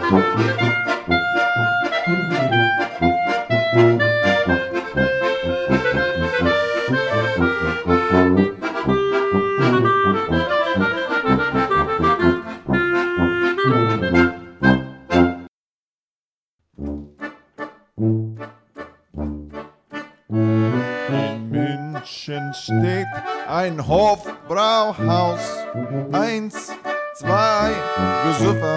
In München steht ein Hofbrauhaus, 1, 2 Gesüffer.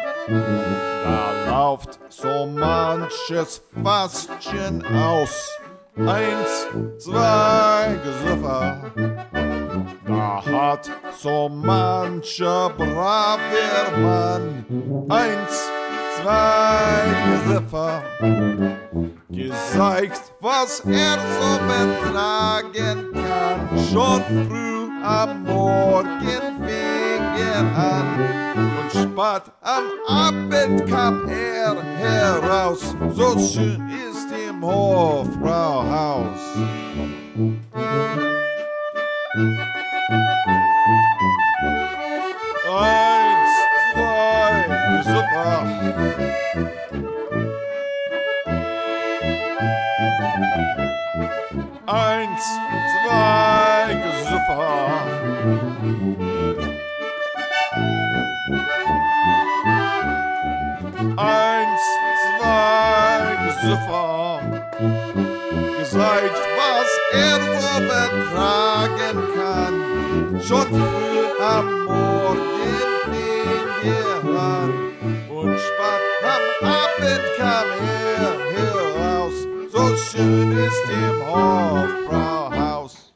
Da lauft so manches Fastchen aus, 1, 2 Gesüffer. Da hat so mancher braver Mann 1, 2 Gesüffer gezeigt, was so betragen kann. Schon früh am Morgen fing an und spät am Abend kam heraus. So schön ist im Hofbrauhaus. Eins, zwei, super. Eins, zwei, Gesüffer. Eins, zwei, Gesüffer. Gezeigt, was so betragen kann. Schon früh am Morgen fing an und spät am Abend kam heraus. So schön ist im Hofbrauhaus.